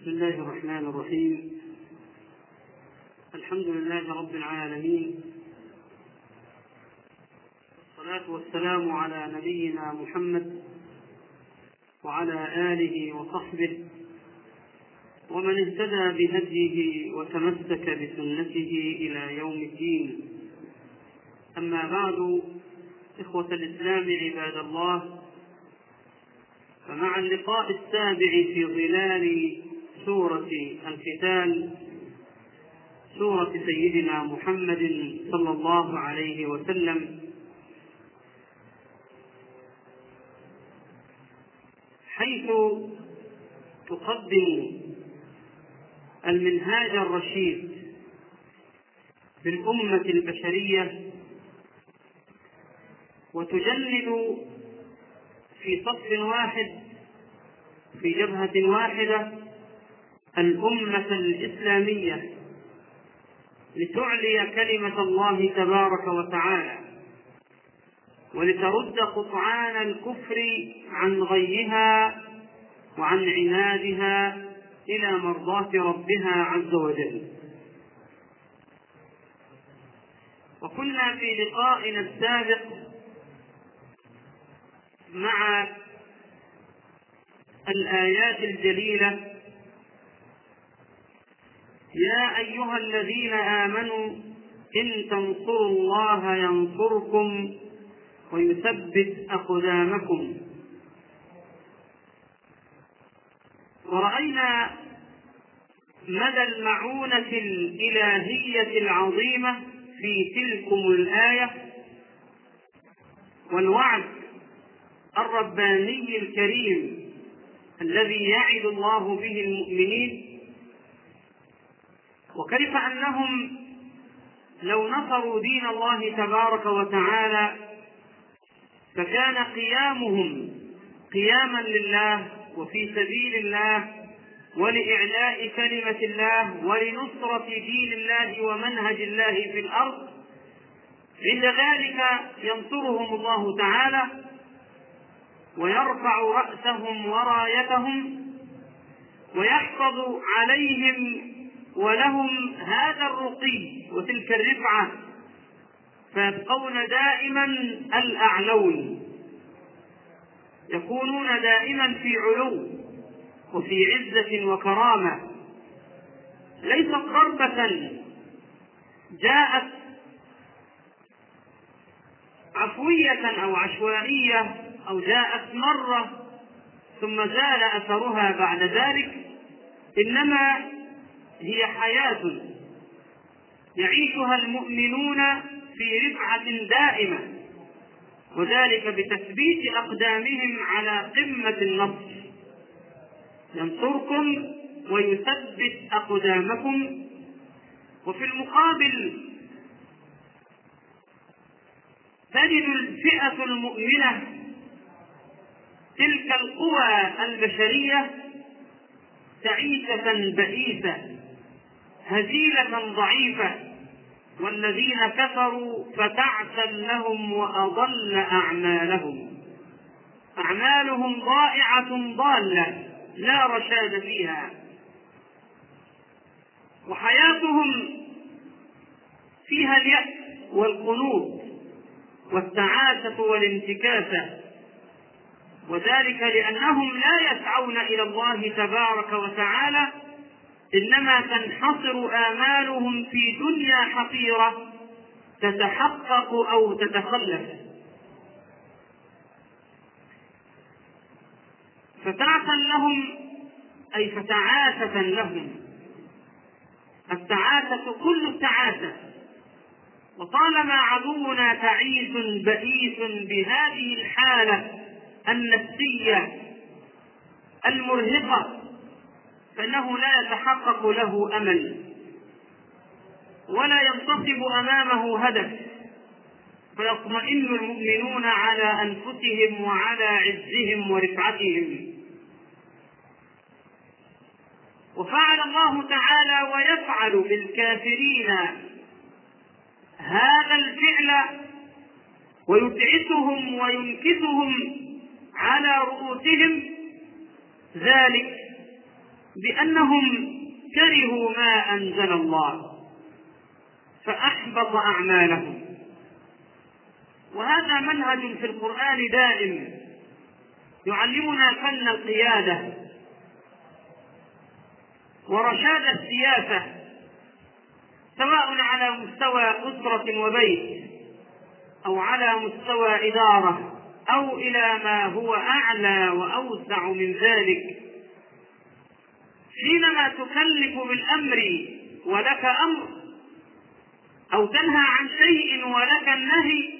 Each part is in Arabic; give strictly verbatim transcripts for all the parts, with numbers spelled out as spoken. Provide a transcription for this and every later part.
بسم الله الرحمن الرحيم. الحمد لله رب العالمين، والصلاة والسلام على نبينا محمد وعلى آله وصحبه ومن اهتدى بهديه وتمسك بسنته إلى يوم الدين. أما بعد، إخوة الإسلام عباد الله، فمع اللقاء السابع في ظلال سورة القتال، سورة سيدنا محمد صلى الله عليه وسلم، حيث تقدم المنهاج الرشيد بالأمة البشرية وتجند في صف واحد في جبهة واحدة الأمة الإسلامية لتعلي كلمة الله تبارك وتعالى ولترد قطعان الكفر عن غيها وعن عنادها إلى مرضاة ربها عز وجل. وكنا في لقائنا السابق مع الآيات الجليلة: يا أيها الذين آمنوا إن تنصروا الله ينصركم ويثبت أقدامكم. ورأينا مدى المعونة الإلهية العظيمة في تلكم الآية والوعد الرباني الكريم الذي يعد الله به المؤمنين، وكيف أنهم لو نصروا دين الله تبارك وتعالى فكان قيامهم قياما لله وفي سبيل الله ولإعلاء كلمة الله ولنصرة دين الله ومنهج الله في الأرض. عند ذلك ينصرهم الله تعالى ويرفع رأسهم ورايتهم ويحفظ عليهم ولهم هذا الرقي وتلك الرفعة، فيبقون دائما الأعلون، يكونون دائما في علو وفي عزة وكرامة. ليست ضربة جاءت عفوية أو عشوائية أو جاءت مرة ثم زال أثرها بعد ذلك، إنما هي حياة يعيشها المؤمنون في رفعة دائمة، وذلك بتثبيت أقدامهم على قمة النصر. ينصركم ويثبت أقدامكم. وفي المقابل تجد الفئة المؤمنة تلك القوى البشرية تعيسة بئيسة هزيلة ضعيفة، والذين كفروا فتعسا لهم وأضل أعمالهم. أعمالهم ضائعة ضالة لا رشاد فيها، وحياتهم فيها اليأس والقنوط والتعاسة والانتكاسة، وذلك لأنهم لا يسعون إلى الله تبارك وتعالى، إنما تنحصر آمالهم في دنيا حقيرة تتحقق أو تتخلف. فتعسا لهم أي فتعاسة لهم. التعاسة كل التعاسة، وطالما عدونا تعيس بئيس بهذه الحالة النفسية المرهقة فإنه لا يتحقق له أمل ولا ينتصب أمامه هدف، فيطمئن المؤمنون على أنفسهم وعلى عزهم ورفعتهم. وفعل الله تعالى ويفعل بالكافرين هذا الفعل ويتعسهم وينكسهم على رؤوسهم، ذلك بأنهم كرهوا ما أنزل الله فأحبط أعمالهم. وهذا منهج في القرآن دائم يعلمنا فن القيادة ورشاد السياسة، سواء على مستوى أسرة وبيت أو على مستوى إدارة أو إلى ما هو أعلى وأوسع من ذلك. حينما تكلف بالأمر ولك أمر أو تنهى عن شيء ولك النهي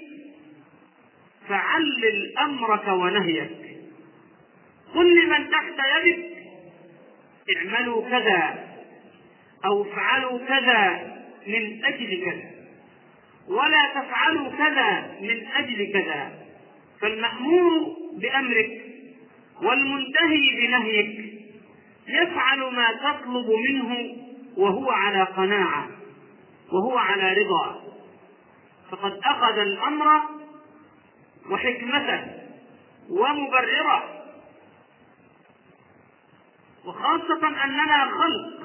فعلل أمرك ونهيك. قل لمن تحت يدك اعملوا كذا أو افعلوا كذا من أجل كذا، ولا تفعلوا كذا من أجل كذا. فالمأمور بأمرك والمنتهي بنهيك يفعل ما تطلب منه وهو على قناعة وهو على رضا، فقد أخذ الأمر وحكمته ومبرره. وخاصة أننا خلق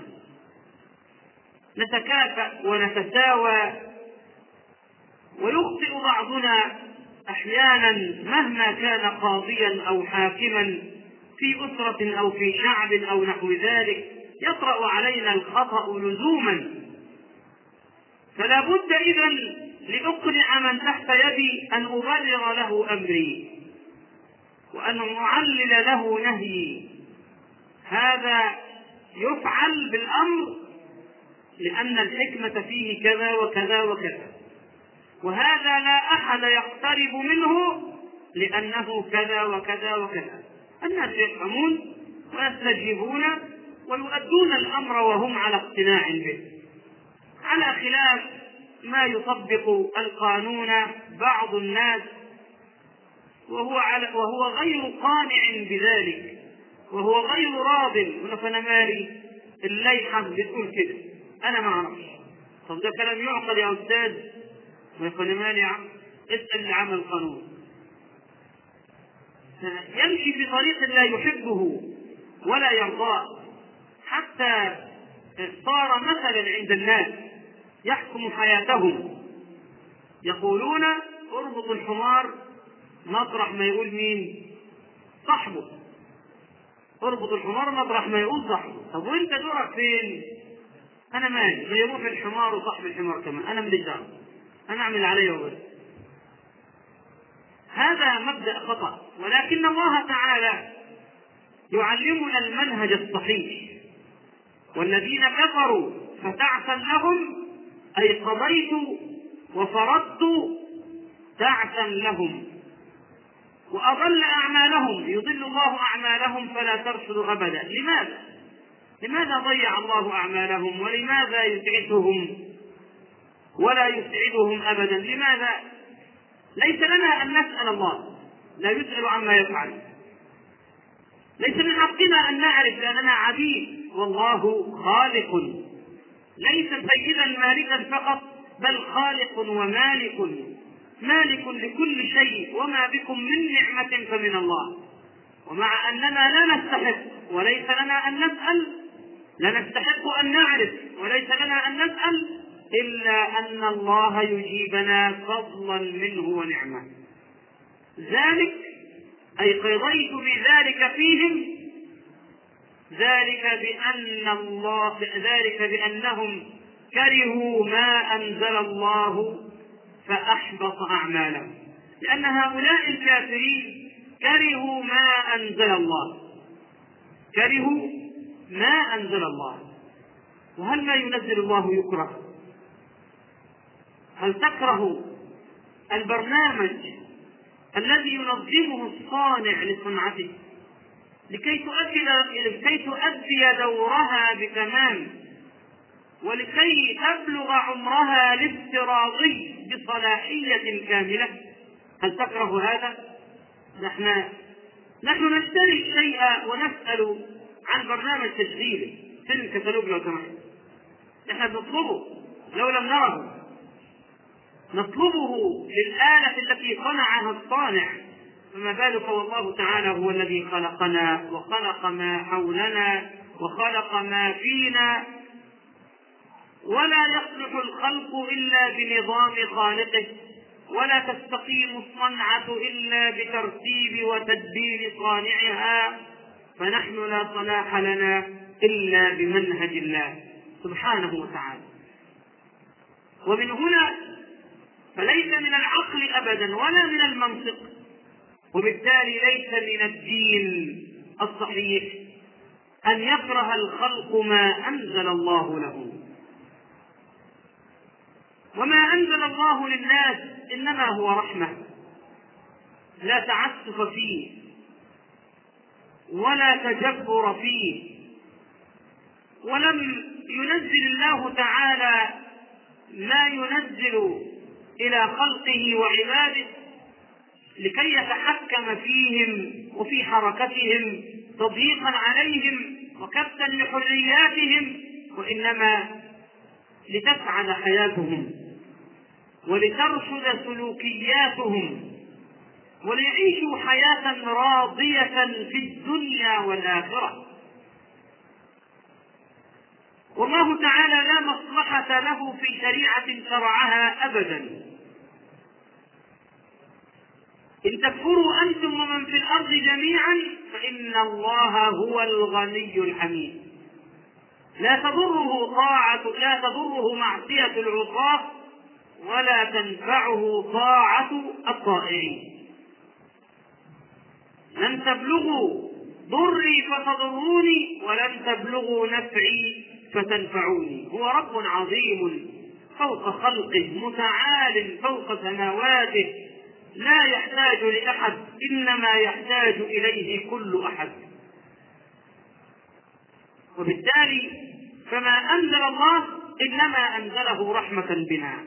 نتكافأ ونتساوى، ويخطئ بعضنا أحيانا مهما كان قاضيا أو حاكما في أسرة أو في شعب أو نحو ذلك، يطرأ علينا الخطأ لزوما. فلا بد إذن لأقنع من تحت يدي أن أبرر له أمري وأن أعلل له نهيي. هذا يفعل بالأمر لأن الحكمة فيه كذا وكذا وكذا، وهذا لا أحد يقترب منه لأنه كذا وكذا وكذا. الناس يفهمون ويستجيبون ويؤدون الأمر وهم على اقتناع به، على خلاف ما يطبق القانون بعض الناس وهو, على وهو غير قانع بذلك وهو غير راض. ونفنا مالي الليحة بتقول كده أنا ما أعرفش. طب ده كلام يعقل يا أستاذ؟ ونفنا مالي اسأل اللي عمل القانون. يمشي في طريق لا يحبه ولا يرضاه، حتى صار مثلا عند الناس يحكم حياتهم. يقولون اربط الحمار مطرح ما يقول مين؟ صاحبه. اربط الحمار مطرح ما يقول صاحبه. طب وانت دورك فين؟ انا مالي، ما يروح الحمار وصاحب الحمار كمان، انا ماليش دعوه، انا اعمل عليه وبس. هذا مبدأ خطأ. ولكن الله تعالى يعلمنا المنهج الصحيح. والذين كفروا فتعسا لهم أي قضيت وفرضت تعسا لهم، وأضل أعمالهم، يضل الله أعمالهم فلا ترشد أبدا. لماذا؟ لماذا ضيع الله أعمالهم؟ ولماذا يسعدهم ولا يسعدهم أبدا؟ لماذا؟ ليس لنا أن نسأل الله، لا يسأل عما يفعل. ليس من حقنا أن نعرف لأننا عبيد والله خالق، ليس سيدا مالكا فقط بل خالق ومالك، مالك لكل شيء، وما بكم من نعمة فمن الله. ومع أننا لا نستحق وليس لنا أن نسأل، لا نستحق أن نعرف وليس لنا أن نسأل، إلا أن الله يجيبنا فضلا منه ونعمة. ذلك أي قضيت بذلك فيهم، ذلك بأن الله ذلك بأنهم كرهوا ما أنزل الله فأحبط أعمالهم. لأن هؤلاء الكافرين كرهوا ما أنزل الله، كرهوا ما أنزل الله. وهل ما ينزل الله يكره؟ هل تكره البرنامج الذي ينظمه الصانع لصنعته لكي تؤدي لكي تؤدي دورها بتمام ولكي تبلغ عمرها الافتراضي بصلاحية كاملة؟ هل تكره هذا؟ نحن نحن نشتري الشيء ونسأل عن برنامج تشغيله في الكتالوج لو سمحت. نحن نطلبه لو لم نره، نطلبه للآلة التي صنعها الصانع، فما بالك والله تعالى هو الذي خلقنا وخلق ما حولنا وخلق ما فينا، ولا يصلح الخلق إلا بنظام خالقه، ولا تستقيم الصنعة إلا بترتيب وتدبير صانعها، فنحن لا صلاح لنا إلا بمنهج الله سبحانه وتعالى. ومن هنا فليس من العقل أبدا ولا من المنطق، وبالتالي ليس من الدين الصحيح أن يكره الخلق ما أنزل الله له. وما أنزل الله للناس إنما هو رحمة، لا تعسف فيه ولا تجبر فيه. ولم ينزل الله تعالى ما ينزل إلى خلقه وعباده لكي يتحكم فيهم وفي حركتهم تضييقا عليهم وكبتا لحرياتهم، وإنما لتسعد حياتهم ولترشد سلوكياتهم وليعيشوا حياة راضية في الدنيا والآخرة. والله تعالى لا مصلحة له في شريعة شرعها أبدا. إن تكفروا أنتم ومن في الأرض جميعا فإن الله هو الغني الحميد، لا تضره طاعة لا تضره معصية العصاة ولا تنفعه طاعة الطائعين. لن تبلغوا ضري فتضروني ولن تبلغوا نفعي فتنفعوني. هو رب عظيم فوق خلقه، متعال فوق سماواته، لا يحتاج لأحد، إنما يحتاج إليه كل أحد. وبالتالي فما أنزل الله إنما أنزله رحمة بنا.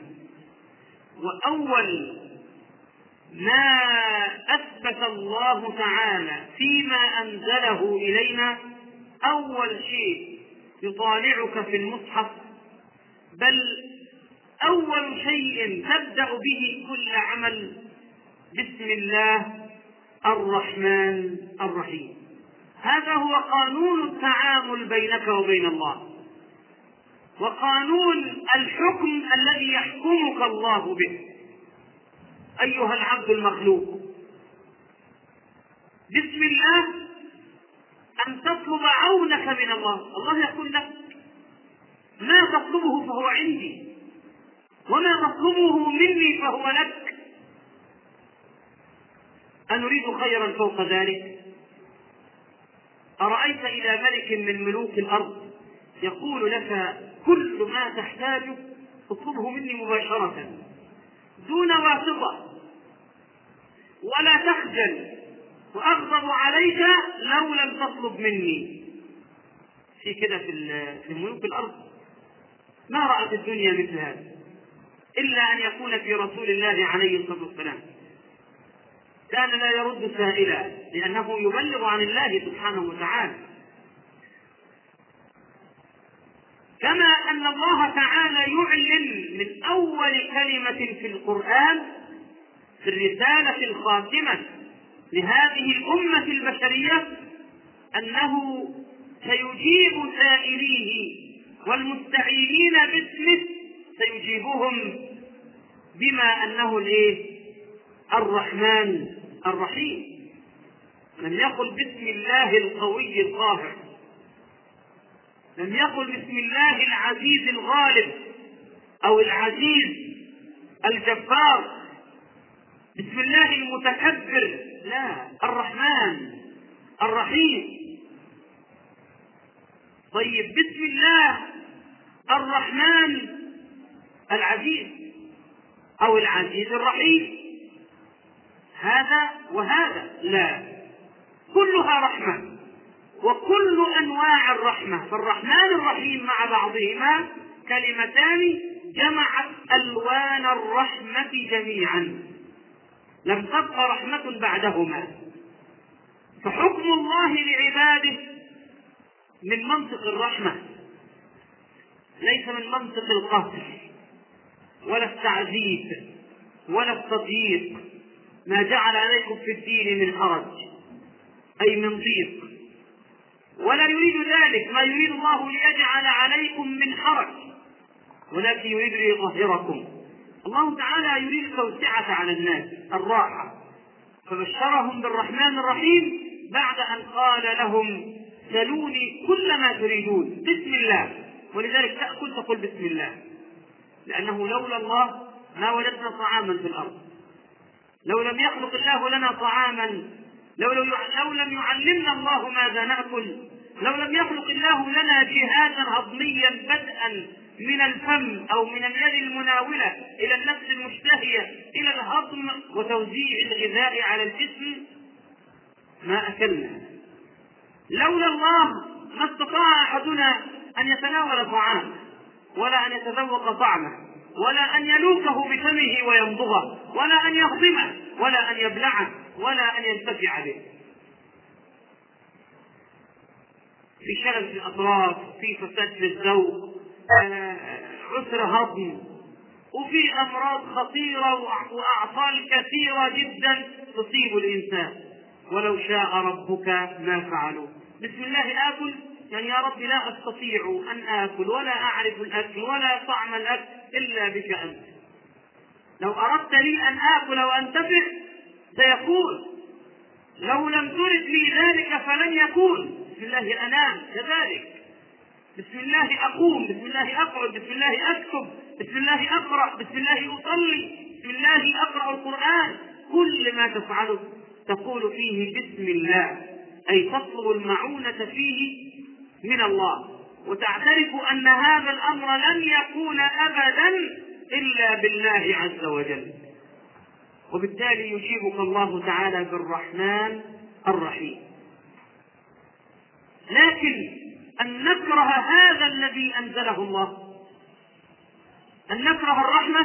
وأول ما أثبت الله تعالى فيما أنزله إلينا أول شيء يطالعك في المصحف، بل أول شيء تبدأ به كل عمل: بسم الله الرحمن الرحيم. هذا هو قانون التعامل بينك وبين الله، وقانون الحكم الذي يحكمك الله به أيها العبد المخلوق. بسم الله أن تطلب عونك من الله. الله يقول لك: ما تطلبه فهو عندي، وما تطلبه مني فهو لك. أنريد خيرا فوق ذلك؟ أرأيت إلى ملك من ملوك الأرض يقول لك: كل ما تحتاجه اطلبه مني مباشرة دون واسطة، ولا تخجل، وأغضب عليك لو لم تطلب مني. في كده في ملوك الأرض ما رأت الدنيا مثل هذا، إلا أن يكون في رسول الله عليه الصلاة والسلام. كان لا يرد سائلا لأنه يبلغ عن الله سبحانه وتعالى. كما أن الله تعالى يعلن من أول كلمة في القرآن في الرسالة الخاتمة لهذه الأمة البشرية أنه سيجيب سائليه والمستعينين باسمه، سيجيبهم بما أنه الإيه؟ الرحمن الرحيم. لم يقل بسم الله القوي القاهر، لم يقل بسم الله العزيز الغالب أو العزيز الجبار، بسم الله المتكبر، لا، الرحمن الرحيم. طيب بسم الله الرحمن العزيز أو العزيز الرحيم، هذا وهذا؟ لا، كلها رحمة، وكل أنواع الرحمة. فالرحمن الرحيم مع بعضهما كلمتان جمعت ألوان الرحمة جميعا، لم تبق رحمة بعدهما. فحكم الله لعباده من منطق الرحمة، ليس من منطق القهر ولا التعذيب ولا التضييق. ما جعل عليكم في الدين من حرج، أي من ضيق. ولا يريد ذلك، ما يريد الله ليجعل عليكم من حرج، ولكن يريد ليطهركم. الله تعالى يريد التوسعة على الناس، الراحة، فبشرهم بالرحمن الرحيم بعد أن قال لهم سلوني كل ما تريدون بسم الله. ولذلك تأكل تقول بسم الله، لأنه لولا الله ما وجدنا طعاما في الأرض، لو لم يخلق الله لنا طعاما، لو, لو, لو لم يعلمنا الله ماذا نأكل، لو لم يخلق الله لنا جهازا هضميا بدءا من الفم أو من اليد المناولة إلى النفس المشتهية إلى الهضم وتوزيع الغذاء على الجسم ما أكلنا. لولا الله ما استطاع أحدنا أن يتناول طعامه، ولا أن يتذوق طعمه، ولا أن يلوكه بفمه ويمضغه، ولا أن يهضمه، ولا أن يبلعه، ولا أن ينتفع به. في شلل في الأطراف، في فساد في الذوق، عسر هضم، وفي أمراض خطيرة وأعطال كثيرة جدا تصيب الإنسان. ولو شاء ربك ما فعلوا. بسم الله آكل، يعني يا رب لا أستطيع أن آكل ولا أعرف الأكل ولا طعم الأكل إلا بك أنت. لو أردت لي أن آكل وأنتفع سيكون، لو لم ترد لي ذلك فلن يكون. بسم الله أنام كذلك، بسم الله أقوم، بسم الله أقعد، بسم الله أكتب، بسم الله أقرأ، بسم الله أصلي، بسم الله أقرأ القرآن. كل ما تفعله تقول فيه بسم الله، أي تطلب المعونة فيه من الله، وتعترف أن هذا الأمر لن يكون أبدا إلا بالله عز وجل. وبالتالي يجيبك الله تعالى بالرحمن الرحيم. لكن أن نكره هذا الذي أنزله الله، أن نكره الرحمة،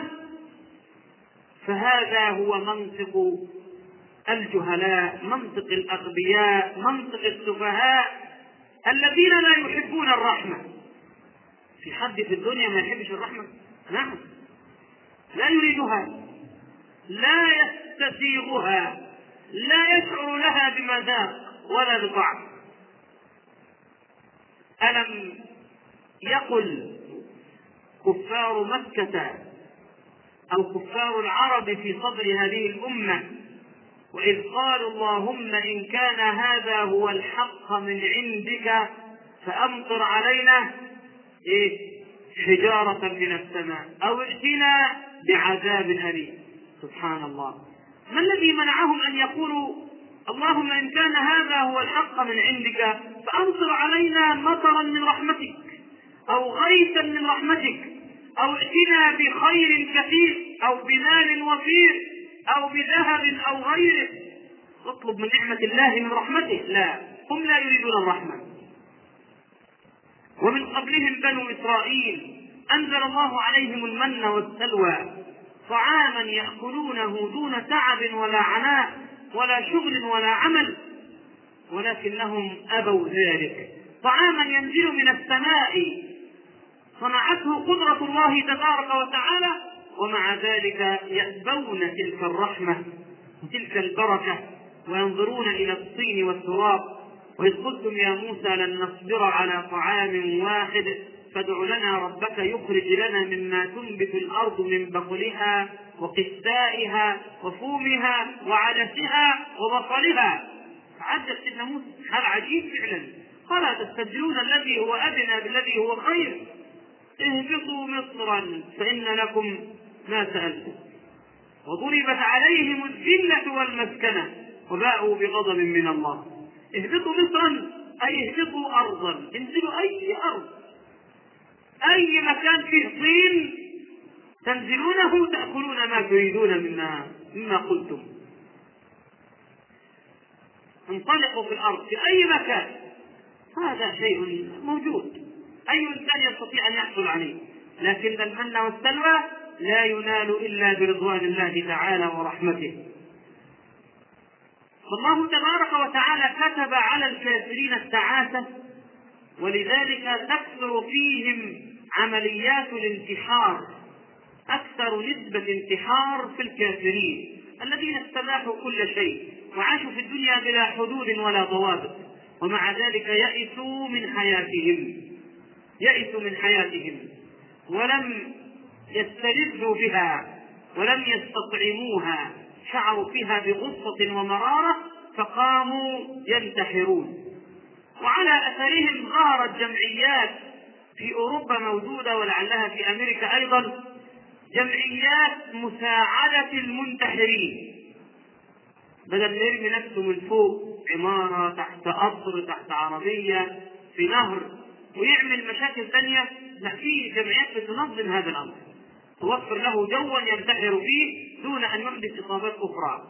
فهذا هو منطق الجهلاء، منطق الأغبياء، منطق السفهاء الذين لا يحبون الرحمة. في حد في الدنيا ما يحبش الرحمة؟ نعم، لا يريدها، لا يستسيغها، لا يشعر لها بمذاق ولا بطعم. ألم يقل كفار مكة أو كفار العرب في صدر هذه الأمة وإذ قالوا اللهم إن كان هذا هو الحق من عندك فأمطر علينا إيه؟ حجارة من السماء أو ائتنا بعذاب أليم. سبحان الله، ما الذي منعهم أن يقولوا اللهم إن كان هذا هو الحق من عندك فأمطر علينا مطرا من رحمتك أو غيثا من رحمتك أو ائتنا بخير كثير أو بمال وفير أو بذهب أو غيره، اطلب من نعمة الله من رحمته. لا، هم لا يريدون الرحمة. ومن قبلهم بنو إسرائيل أنزل الله عليهم المن والسلوى، طعاما يأكلونه دون تعب ولا عناء ولا شغل ولا عمل، ولكنهم أبوا ذلك. طعاما ينزل من السماء صنعته قدرة الله تبارك وتعالى، ومع ذلك يأبون تلك الرحمة وتلك البركة وينظرون إلى الطين والتراب. وإذ قلتم يا موسى لن نصبر على طعام واحد فادع لنا ربك يخرج لنا مما تنبت الأرض من بقلها وقثائها وفومها وعدسها وبصلها. عجب سيدنا موسى، حال عجيب فعلا. قال تستبدلون الذي هو أدنى بالذي هو خير، اهبطوا مصرا فإن لكم ما سألتم. وضربت عليهم الذلة والمسكنة وباءوا بغضب من الله. اهبطوا مصرا أي اهبطوا أرضا، انزلوا أي أرض، أي مكان فيه طين تنزلونه تأكلون ما تريدون مما, مما قلتم. انطلقوا في الأرض في أي مكان، هذا شيء موجود، أي إنسان يستطيع أن يحصل عليه. لكن المن والسلوى لا ينال إلا برضوان الله تعالى ورحمته. فالله تبارك وتعالى كتب على الكافرين التعاسة، ولذلك تكثر فيهم عمليات الانتحار، أكثر نسبة انتحار في الكافرين الذين استباحوا كل شيء وعاشوا في الدنيا بلا حدود ولا ضوابط، ومع ذلك يئسوا من حياتهم يئسوا من حياتهم ولم يستلذوا بها ولم يستطعموها، شعروا فيها بغصة ومرارة فقاموا ينتحرون. وعلى أثرهم ظهرت جمعيات في أوروبا موجودة ولعلها في أمريكا أيضا، جمعيات مساعدة المنتحرين، بدل ما يرمي نفسه من فوق عمارة، تحت قصر، تحت عربية، في نهر، ويعمل مشاكل ثانية، لا، في جمعيات بتنظم هذا الأمر، توفر له جوا ينتحر فيه دون أن يحدث إصابات أخرى.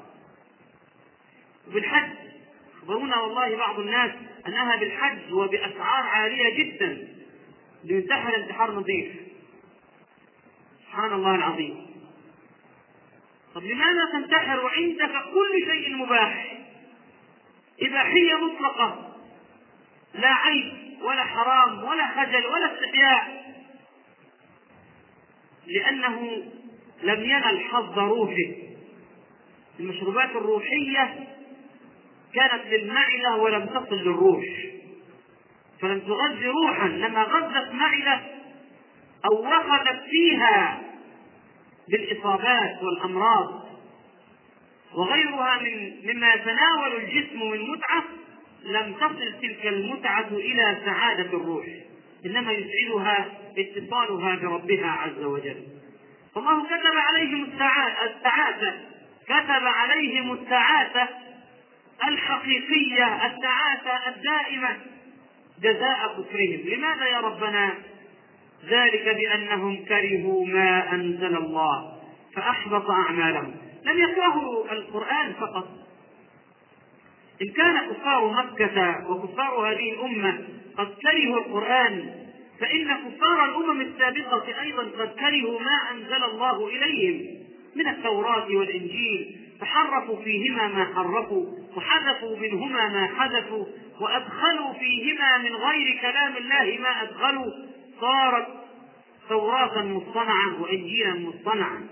بالحج أخبرونا والله بعض الناس أنها بالحج وبأسعار عالية جدا لينتحر انتحار نظيف. سبحان الله العظيم. طب لماذا تنتحر وعندك كل شيء مباح، إباحية مطلقة، لا عيب ولا حرام ولا خجل ولا استحياء؟ لأنه لم ينل حظ روحه. المشروبات الروحية كانت للمعدة ولم تصل للروح، فلم تغذي روحا، لما غذت معدة أو وقفت فيها بالإصابات والأمراض وغيرها من مما يتناول الجسم من متعة، لم تصل تلك المتعة إلى سعادة الروح، إنما يسعدها اتصالها بربها عز وجل. فالله كتب عليهم السعادة، كتب عليهم السعادة الحقيقية، السعادة الدائمة، جزاء كفرهم. لماذا يا ربنا؟ ذلك بأنهم كرهوا ما أنزل الله فأحبط أعمالهم. لم يكرهوا القرآن فقط، إن كان كفار مكة وكفار هذه الأمة قد كرهوا القرآن، فإن كفار الأمم السابقة أيضا قد كرهوا ما أنزل الله إليهم من التوراة والإنجيل، فحرفوا فيهما ما حرفوا وحذفوا منهما ما حذفوا وأدخلوا فيهما من غير كلام الله ما أدخلوا، صارت توراة مصطنعة وإنجيلا مصطنعا.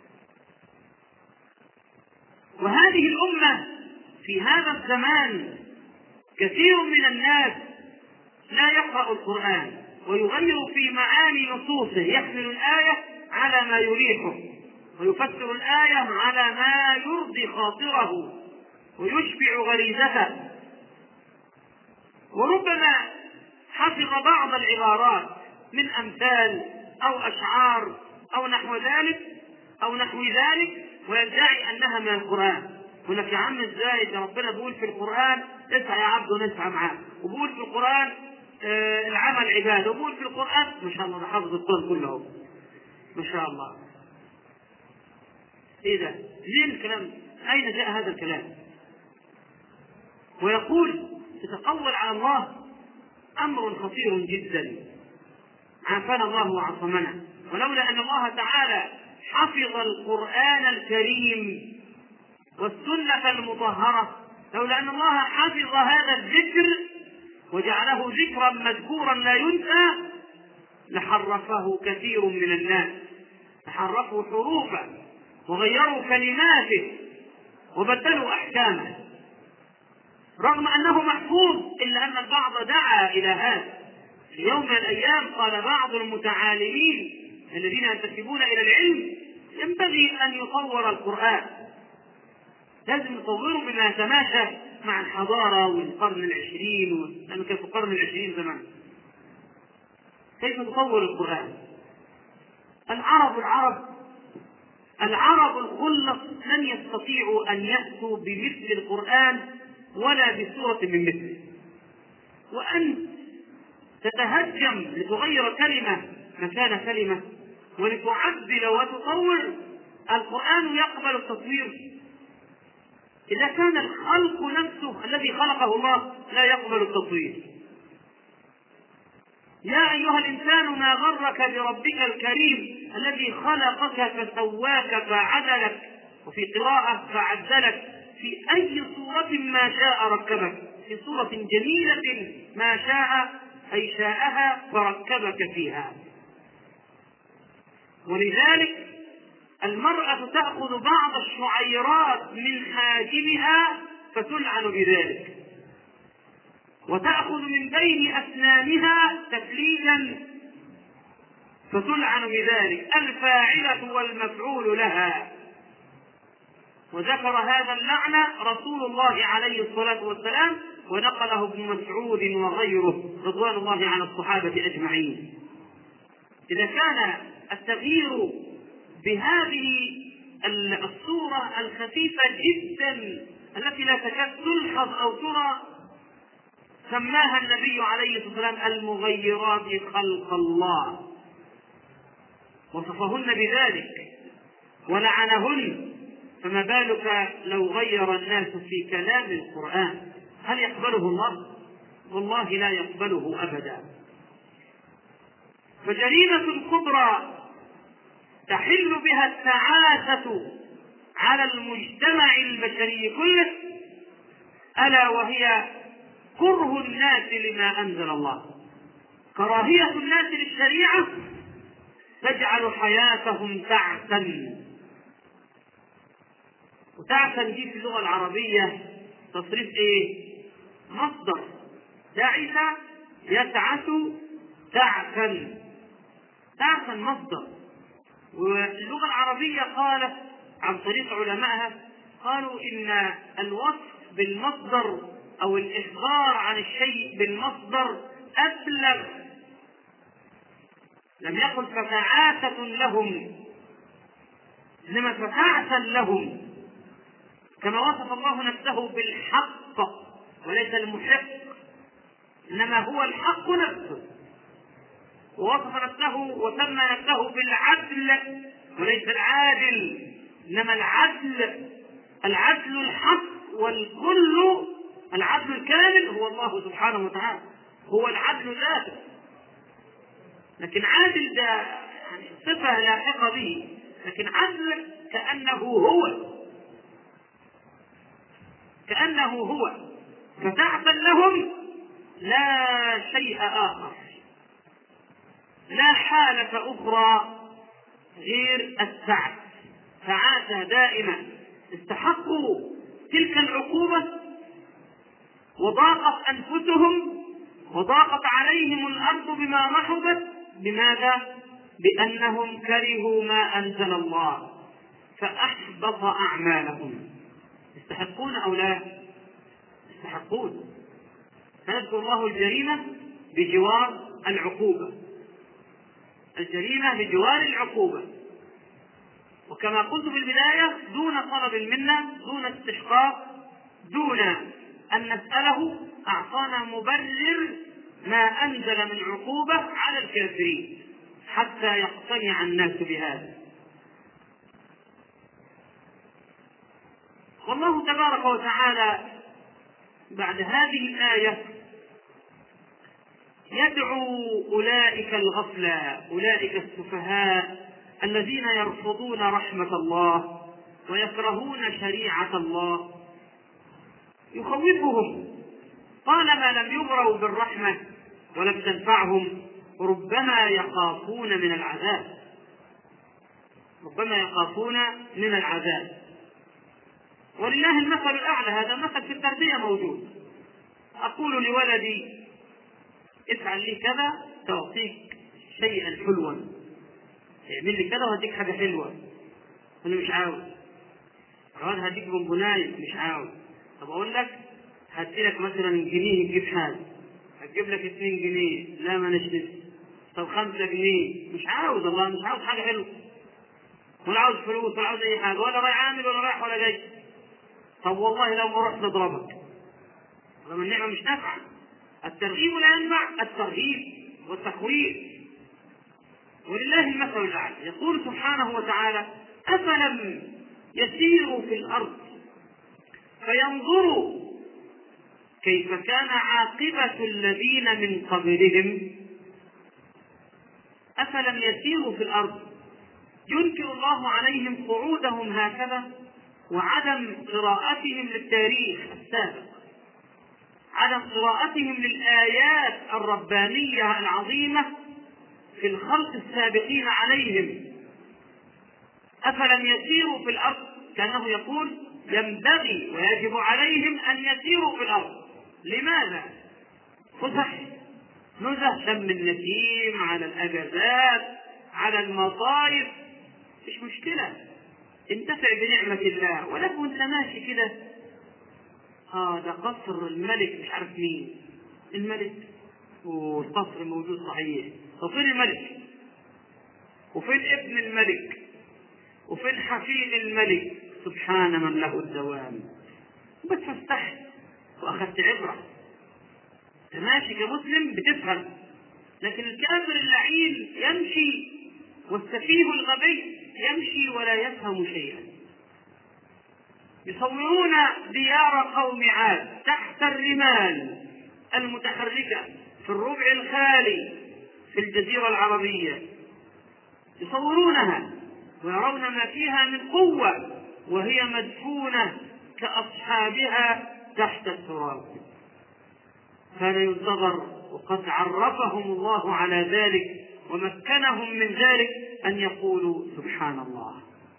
وهذه الأمة في هذا الزمان كثير من الناس لا يقرأ القرآن ويغير في معاني نصوصه، يحمل الآية على ما يريحه ويفسر الآية على ما يرضي خاطره ويشبع غريزته، وربما حفظ بعض العبارات من أمثال أو أشعار أو نحو ذلك أو نحو ذلك ويدعي أنها من القرآن. يقول لك يا عم ازاي ده ربنا بيقول في القرآن اسعى يا عبد ونسعى معاه، وبيقول في القرآن آه العمل عبادة، وبيقول في القرآن ما شاء الله ده حافظ القرآن كله ما شاء الله. ايه ده؟ ليه الكلام؟ أين جاء هذا الكلام؟ ويقول تتقول على الله أمر خطير جدا، عافانا الله وعصمنا. ولولا أن الله تعالى حفظ القرآن الكريم والسنة المطهرة، لولا أن الله حفظ هذا الذكر وجعله ذكرا مذكورا لا ينسى، لحرفه كثير من الناس، لحرفوا حروفه وغيروا كلماته وبدلوا أحكامه، رغم أنه محفوظ، إلا أن البعض دعا إلى هذا. في يوم من الأيام قال بعض المتعالمين الذين ينتسبون إلى العلم ينبغي أن يطور القرآن، لازم يطوره بما يتماشى مع الحضارة والقرن العشرين، لأنه كان في القرن العشرين زمان. كيف نطور القرآن؟ العرب العرب العرب الخلص لن يستطيعوا أن يأتوا بمثل القرآن ولا بسورة من مثله، وأنت تتهجم لتغير كلمة مكان كلمة ولتعدل وتطور. القرآن يقبل التطوير إذا كان الخلق نفسه الذي خلقه الله لا يقبل التطوير. يا أيها الإنسان ما غرك بربك الكريم الذي خلقك فسواك فعدلك، وفي قراءة فعدلك، في أي صورة ما شاء ركبك، في صورة جميلة ما شاء أي شاءها فركبك فيها. ولذلك المرأة تأخذ بعض الشعيرات من حاجبها فتلعن بذلك، وتأخذ من بين أسنانها تفليجا فتلعن بذلك الفاعلة والمفعول لها. وذكر هذا اللعن رسول الله عليه الصلاة والسلام، ونقله ابن مسعود وغيره رضوان الله على الصحابة أجمعين. إذا كان التغيير بهذه الصورة الخفيفة جدا التي لا تكاد تلحظ أو ترى، سماها النبي عليه الصلاة والسلام المغيرات خلق الله، وصفهن بذلك ولعنهن، فما بالك لو غير الناس في كلام القرآن؟ هل يقبله الله؟ والله لا يقبله أبدا. فجريمة كبرى تحل بها التعاسة على المجتمع البشري كله، ألا وهي كره الناس لما أنزل الله. كراهية الناس للشريعة تجعل حياتهم تعسا. وتعسا دي في اللغة العربية تصريف ايه؟ مصدر تعس يتعس تعسا، تعسا مصدر. واللغة العربية قالت عن طريق علمائها، قالوا إن الوصف بالمصدر أو الإخبار عن الشيء بالمصدر أبلغ. لم يقل فتعاسة لهم، إنما فتعسا لهم، كما وصف الله نفسه بالحق وليس المحق، إنما هو الحق نفسه. ووصف نفسه وسمى نفسه بالعدل وليس العادل، إنما العدل العدل الحق والكل، العدل الكامل هو الله سبحانه وتعالى، هو العدل ذاته. لكن عادل ده يعني صفة لاحقة به، لكن عدل كأنه هو كأنه هو فتعسا لهم لا شيء آخر، لا حالة أخرى غير التعس. تعاسة دائما، استحقوا تلك العقوبة وضاقت أنفسهم وضاقت عليهم الأرض بما رحبت. بماذا؟ بأنهم كرهوا ما أنزل الله فأحبط أعمالهم. يستحقون أو لا يستحقون؟ فيذكر الله الجريمة بجوار العقوبة، الجريمة بجوار العقوبة. وكما قلت في البداية، دون طلب المنة، دون استحقاق، دون أن نسأله، أعطانا مبرر ما أنزل من عقوبة على الكافرين حتى يقتنع الناس بهذا. والله تبارك وتعالى بعد هذه الآية يدعو أولئك الغفلة، أولئك السفهاء الذين يرفضون رحمة الله ويكرهون شريعة الله، يخوفهم طالما لم يبروا بالرحمة ولم تنفعهم، ربما يخافون من العذاب، ربما يخافون من العذاب. ولله المثل الأعلى، هذا مثل في التربية موجود. أقول لولدي افعل لي كذا تعطيك شيئا حلوا، اعمل لي كذا وهديك حاجة حلوة، أنا مش عاوز. عاوز هديك بونبوناية، مش عاوز. طب أقول لك هدي لك مثلا جنيه تجيب حاجة، هتجيب لك اتنين جنيه، لا ما نشتري. طب خمسة جنيه، مش عاوز، والله مش عاوز حاجة حلوة، ولا عاوز فلوس ولا عاوز أي حاجة، ولا رايح عامل ولا رايح ولا جاي. طب والله لو ما رحت نضربك، لما النعمة مش نافعة. الترغيب لا ينفع، الترهيب والتخويف. ولله المثل الأعلى، يقول سبحانه وتعالى: أفلم يسيروا في الأرض فينظروا كيف كان عاقبة الذين من قبلهم. أفلم يسيروا في الأرض، ينكر الله عليهم قعودهم هكذا وعدم قراءتهم للتاريخ السابق، عدم قراءتهم للآيات الربانية العظيمة في الخلق السابقين عليهم. أفلم يسيروا في الأرض، كأنه يقول ينبغي ويجب عليهم أن يسيروا في الأرض. لماذا؟ فسح، نزه، شم النسيم على الأجازات، على المصايف، مش مشكلة، انتفع بنعمة الله. ولكن وانت ماشي كده، اه ده قصر الملك مش عارف مين، الملك والقصر موجود صحيح، وفين الملك؟ وفين ابن الملك؟ وفين حفيد الملك؟ سبحان من له الدوام. بس فاستحت واخذت عبرة، ماشي كمسلم بتفهم. لكن الكافر اللعين يمشي، والسفيه الغبي يمشي ولا يفهم شيئا. يصورون ديار قوم عاد تحت الرمال المتحركة في الربع الخالي في الجزيرة العربية، يصورونها ويرون ما فيها من قوة وهي مدفونة كأصحابها تحت التراب. كان ينتظر، وقد عرفهم الله على ذلك ومكنهم من ذلك، أن يقولوا سبحان الله.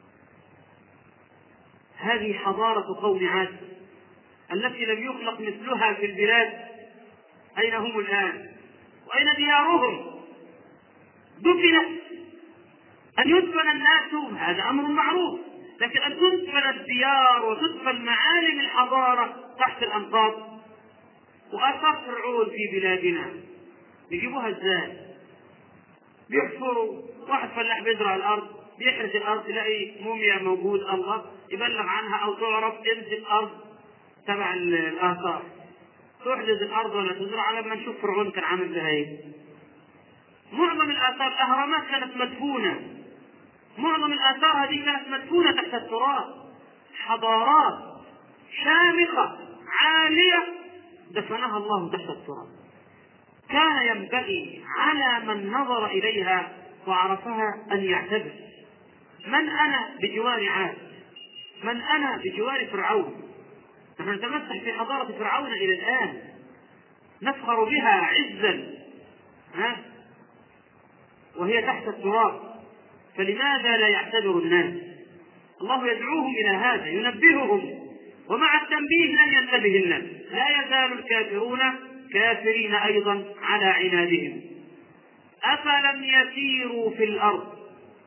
هذه حضارة قوم عاد التي لم يخلق مثلها في البلاد. أين هم الآن؟ وأين ديارهم؟ دفنت. أن يدفن الناس هذا أمر معروف، لكن أن تدفن الديار وتدفن معالم الحضارة تحت الأنقاض. وآثار فرعون في بلادنا بيجيبوها ازاي؟ بيحفروا، واحد فلاح بيزرع الأرض بيحرث الأرض تلاقي موميا موجود، الله يبلغ عنها أو تعرف تنزل الأرض تبع الآثار. تحدث الأرض ولا تزرع لما نشوف فرعون كان عامل بها ايه. معظم الآثار، الأهرامات كانت مدفونة، معظم الآثار هذه كانت مدفونة تحت التراب. حضارات شامخة عالية دفنها الله تحت التراب. كان ينبغي على من نظر إليها وعرفها أن يعتبر: من أنا بجوار عاد؟ من أنا بجوار فرعون؟ نحن نتمسح في حضارة فرعون إلى الآن، نفخر بها عزا، ها؟ وهي تحت التراب. فلماذا لا يعتبر الناس؟ الله يدعوهم إلى هذا، ينبههم، ومع التنبيه لن ينتبه الناس. لا يزال الكافرون كافرين أيضا على عنادهم. أفلم يسيروا في الأرض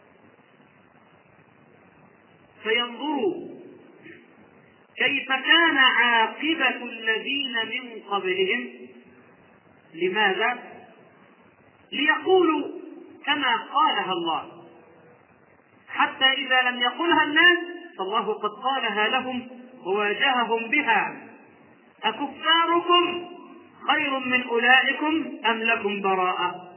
فينظروا كيف كان عاقبة الذين من قبلهم. لماذا؟ ليقولوا كما قالها الله، حتى إذا لم يقلها الناس فالله قد قالها لهم وواجههم بها: أكفاركم خير من أولئكم أم لكم براءة؟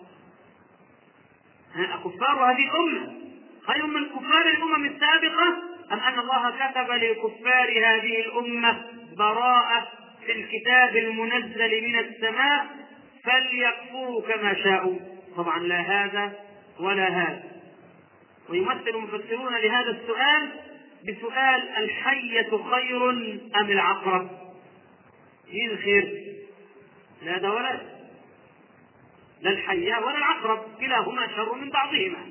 أكفار هذه الأمة خير من كفار الأمم السابقة، أم أن الله كتب لكفار هذه الأمة براءة في الكتاب المنزل من السماء فليكفروا كما شاءوا؟ طبعا لا هذا ولا هذا. ويمثل المفسرون لهذا السؤال بسؤال: الحية خير أم العقرب؟ مين الخير؟ لا ده ولا لا الحية ولا العقرب، كلاهما شر من بعضهما.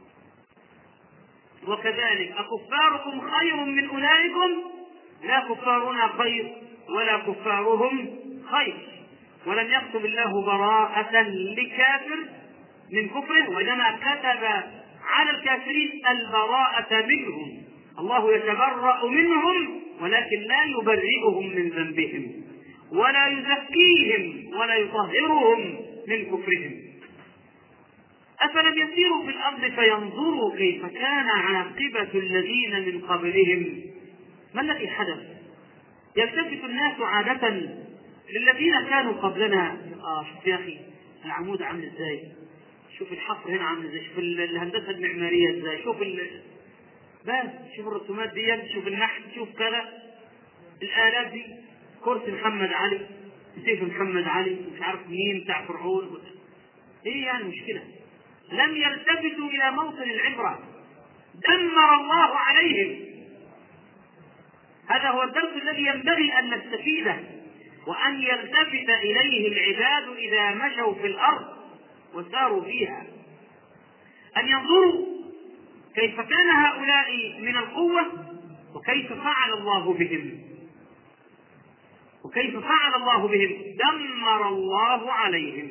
وكذلك أكفاركم خير من أولئكم؟ لا كفارنا خير ولا كفارهم خير. ولم يكتب الله براءة لكافر من كفره، وإنما كتب على الكافرين البراءة منهم. الله يتبرأ منهم ولكن لا يبرئهم من ذنبهم ولا يزكيهم ولا يطهرهم من كفرهم. أفلم يسيروا في الأرض فينظروا كيف كان عاقبة الذين من قبلهم. ما الذي حدث؟ يلتفت الناس عادة للذين كانوا قبلنا. آه شوف يا أخي العمود عامل ازاي، شوف الحفر هنا عامل ازاي، شوف الهندسة المعمارية ازاي، شوف ال... بس شوف الرسومات دي، شوف النحت، شوف كذا، الآلات دي، كرسي محمد علي، سيف محمد علي، مش عارف مين بتاع فرعون. ايه يعني مشكلة؟ لم يلتفتوا إلى موطن العبرة، دمر الله عليهم. هذا هو الدرس الذي ينبغي أن نستفيده، وأن يلتفت إليه العباد إذا مشوا في الأرض وساروا فيها، أن ينظروا كيف كان هؤلاء من القوة وكيف فعل الله بهم. وكيف فعل الله بهم؟ دمر الله عليهم.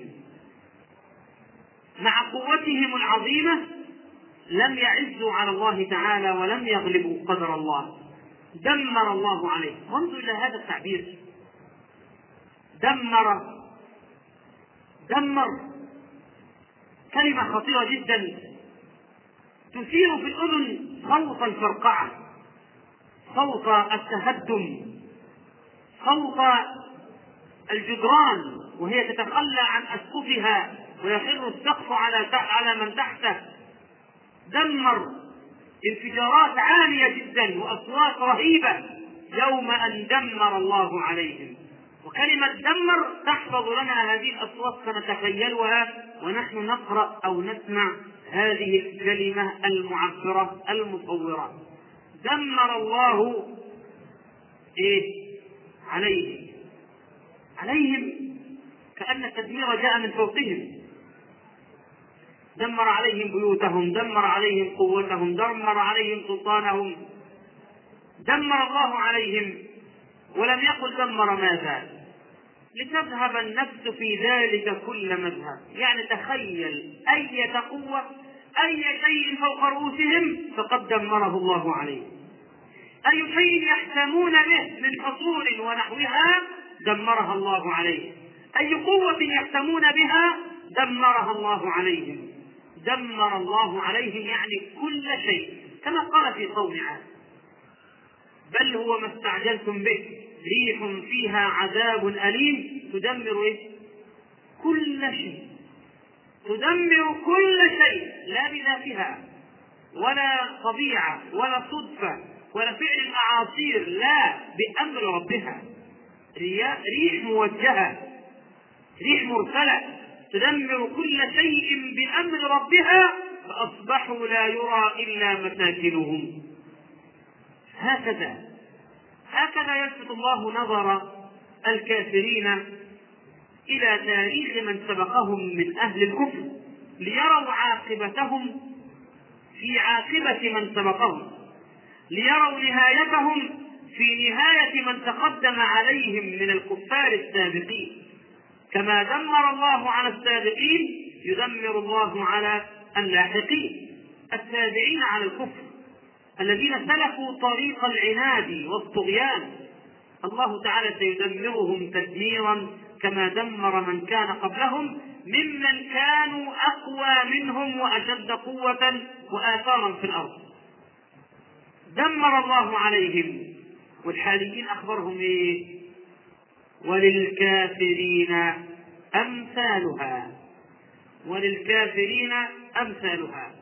مع قوتهم العظيمة لم يعزوا على الله تعالى ولم يغلبوا قدر الله، دمر الله عليهم. وانظروا إلى هذا التعبير، دمر دمر كلمة خطيرة جدا تثير في الأذن صوت الفرقعة، صوت التهدم، صوت الجدران وهي تتخلى عن أسقفها ويخر السقف على على من تحته. دمر انفجارات عالية جدا وأصوات رهيبة يوم أن دمر الله عليهم. وكلمة دمر تحفظ لنا هذه الأصوات فنتخيلها ونحن نقرأ أو نسمع هذه الكلمة المعبرة المصورة. دمر الله إيه؟ عليهم عليهم كأن التدمير جاء من فوقهم. دمر عليهم بيوتهم، دمر عليهم قوتهم، دمر عليهم سلطانهم، دمر الله عليهم. ولم يقل دمر ماذا؟ لتذهب النفس في ذلك كل مذهب. يعني تخيل أي قوة أي شيء فوق رؤوسهم فقد دمره الله عليهم. أي شيء يحتمون به من حصول ونحوها دمرها الله عليهم. أي قوة يحتمون بها دمرها الله عليهم. دمر الله عليهم يعني كل شيء، كما قال في قوم عاد: بل هو ما استعجلتم به ريح فيها عذاب أليم تدمر إيه؟ كل شيء، تدمر كل شيء، لا بذاتها ولا طبيعة ولا صدفة ولا فعل الأعاصير، لا، بأمر ربها. ريح موجهة، ريح مرسلة تدمر كل شيء بأمر ربها فأصبحوا لا يرى إلا مساكنهم. هكذا هكذا يلفت الله نظر الكافرين إلى تاريخ من سبقهم من أهل الكفر ليروا عاقبتهم في عاقبة من سبقهم، ليروا نهايتهم في نهاية من تقدم عليهم من الكفار السابقين. كما دمر الله على السابقين يدمر الله على اللاحقين التابعين على الكفر الذين سلكوا طريق العناد والطغيان. الله تعالى سيدمرهم تدميرا كما دمر من كان قبلهم ممن كانوا أقوى منهم وأشد قوة وآثارا في الأرض. دمر الله عليهم. والحاليين أخبرهم إيه؟ وللكافرين أمثالها، وللكافرين أمثالها،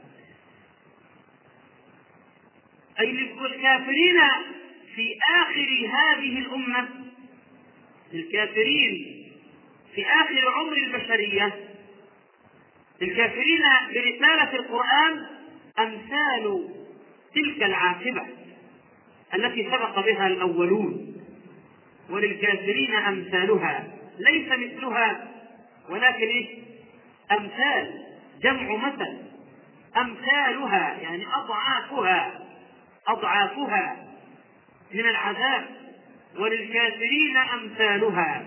أي للكافرين في آخر هذه الأمة، الكافرين في آخر عمر البشرية، الكافرين برسالة القرآن أمثال تلك العاقبة التي سبق بها الأولون. وللكافرين أمثالها، ليس مثلها ولكن إيه؟ أمثال، جمع مثل، أمثالها يعني أضعافها أضعافها من العذاب. وللكافرين أمثالها.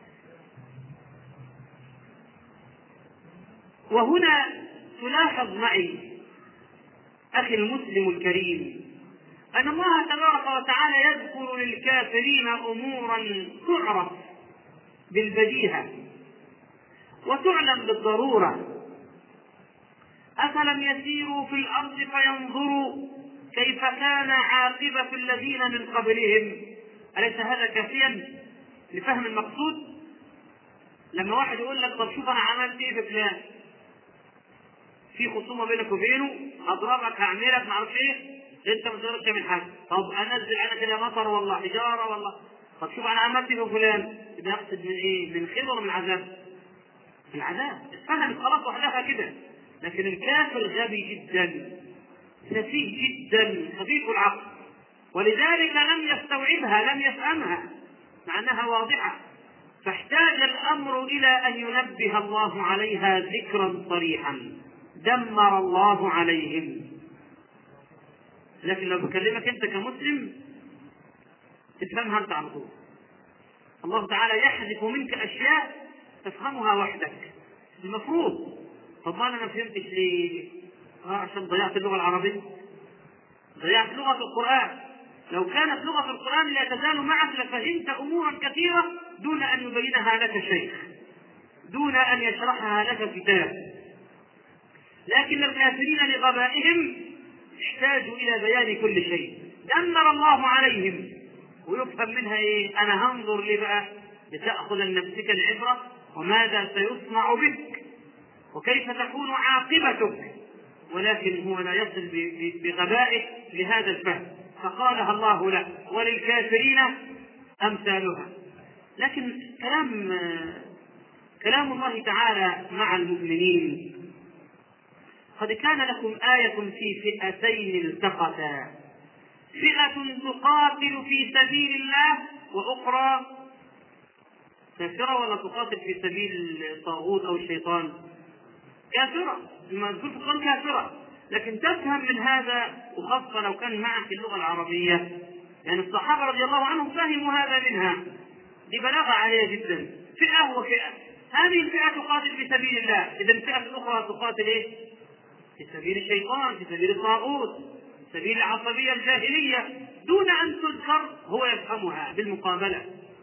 وهنا تلاحظ معي أخي المسلم الكريم أن الله تبارك وتعالى يذكر للكافرين أمورا تعرف بالبديهة وتعلم بالضرورة. أفلم يسيروا في الأرض فينظروا كيف كان عاقبة الذين من قبلهم. أليس هذا كافيا لفهم المقصود؟ لما واحد يقول لك طب شوف أنا عملت إيه في فلان، في خصومة بينك وبينه، أضربك هعملك معرفش إيه، انت ما تقدرش تعمل حاجه. طب انزل انا كده مطر والله حجاره والله، طب شوف انا عملت في فلان، ده يقصد من ايه؟ من خير ولا من عذاب؟ من عذاب. اتفهمت خلاص وحدها كده. لكن الكافر غبي جدا، سفيه جدا، خفيف العقل، ولذلك لم يستوعبها، لم يفهمها مع انها واضحه. فاحتاج الامر الى ان ينبه الله عليها ذكرا صريحا. دمر الله عليهم. لكن لو بكلمك انت كمسلم تفهمها انت على طول. الله تعالى يحذف منك أشياء تفهمها وحدك المفروض. طب ما أنا ما فهمتش ليه؟ آه عشان ضيعت اللغة العربية، ضيعت لغة القرآن. لو كانت لغة القرآن لا تزال معك لفهمت أمورا كثيرة دون أن يبينها لك شيخ، دون أن يشرحها لك كتاب. لكن الكافرين لغبائهم احتاجوا إلى بيان كل شيء، دمر الله عليهم. ويفهم منها إيه؟ أنا هنظر لي بقى لتأخذ لنفسك العبرة وماذا سيصنع بك وكيف تكون عاقبتك. ولكن هو لا يصل بغبائه لهذا الفهم، فقالها الله له وللكافرين أمثالها. لكن كلام كلام الله تعالى مع المؤمنين: قد كان لكم آية في فئتين التقتا، فئة تقاتل في سبيل الله وأخرى كافرة. ولا تقاتل في سبيل الطاغوت أو الشيطان؟ كافرة، المذكور في القرآن كافرة. لكن تفهم من هذا، وخاصة لو كان معك اللغة العربية، يعني الصحابة رضي الله عنهم فهموا هذا منها، دي بلاغة عالية جدا. فئة وفئة، هذه الفئة تقاتل في سبيل الله، إذا الفئة الأخرى تقاتل إيه؟ في سبيل الشيطان، في سبيل الطاغوت، في سبيل العصبية الجاهلية، دون أن تذكر، هو يفهمها بالمقابلة.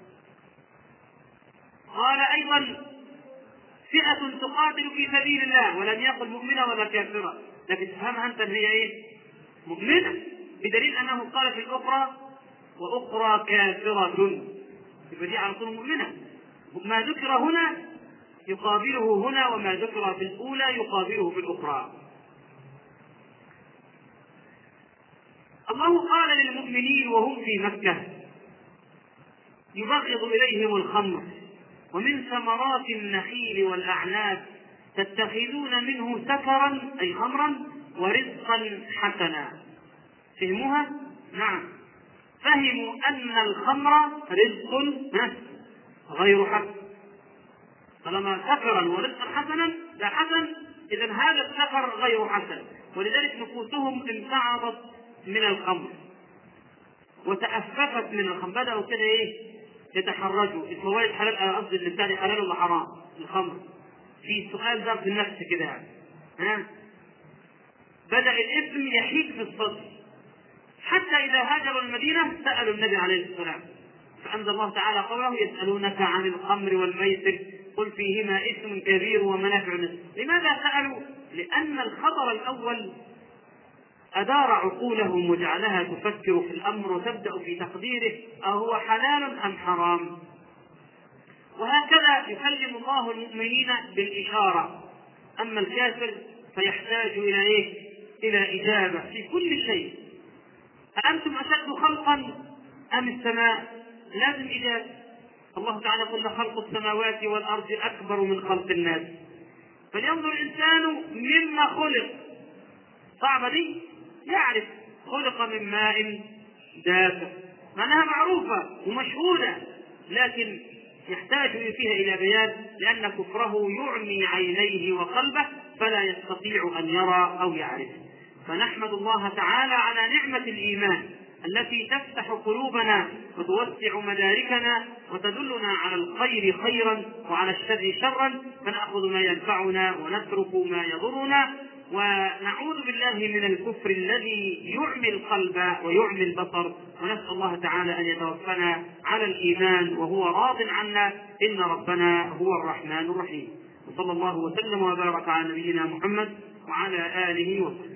قال أيضا: فئة تقاتل في سبيل الله، ولم يقل مؤمنة ولا كافرة، لكن تفهمها أنت هي إيه؟ مؤمنة، بدليل أنه قال في الأخرى وأخرى كافرة، يبقى دي على طول مؤمنة. ما ذكر هنا يقابله هنا، وما ذكر في الأولى يقابله في الأخرى. الله قال للمؤمنين وهم في مكة: يبغض إليهم الخمر ومن ثمرات النخيل والأعناب تتخذون منه سكرا أي خمرا ورزقا حسنا. فهموها؟ نعم، فهموا أن الخمر رزق غير حسن. طالما سكرا ورزقا حسنا لا حسن، إذن هذا السكر غير حسن. ولذلك نفوسهم امتعضت من الخمر وتأففت من الخمر، بدأوا كده إيه؟ يتحرجوا. الفوائد حلال، قصدي الإنسان حلال ولا حرام؟ الخمر. في سؤال ذا في النفس كده، ها؟ بدأ الإثم يحيك في الصدر، حتى إذا هاجروا المدينة سألوا النبي عليه الصلاة والسلام، فأنزل الله تعالى قوله: يسألونك عن الخمر والميسر قل فيهما إثم كبير ومنافع للناس. لماذا سألوا؟ لأن الخطر الأول أدار عقولهم وجعلها تفكر في الأمر وتبدأ في تقديره أهو حلال أم حرام. وهكذا يكلم الله المؤمنين بالإشارة، أما الكافر فيحتاج إلى إيه؟ إلى إجابة في كل شيء. أأنتم أشد خلقا أم السماء؟ لازم إجابة. الله تعالى قل: خلق السماوات والأرض أكبر من خلق الناس، فلينظر الإنسان مما خلق. صعبة دي؟ يعرف خلق من ماء دافئ، معناها معروفة ومشهودة، لكن يحتاج فيها إلى بيان، لأن كفره يعمي عينيه وقلبه فلا يستطيع أن يرى أو يعرف. فنحمد الله تعالى على نعمة الإيمان التي تفتح قلوبنا وتوسع مداركنا وتدلنا على الخير خيرا وعلى الشر شرا، فنأخذ ما ينفعنا ونترك ما يضرنا، ونعوذ بالله من الكفر الذي يعمي القلب ويعمي البصر. ونسأل الله تعالى أن يتوفنا على الإيمان وهو راض عنا، إن ربنا هو الرحمن الرحيم. وصلى الله وسلم وبارك على نبينا محمد وعلى آله وصحبه.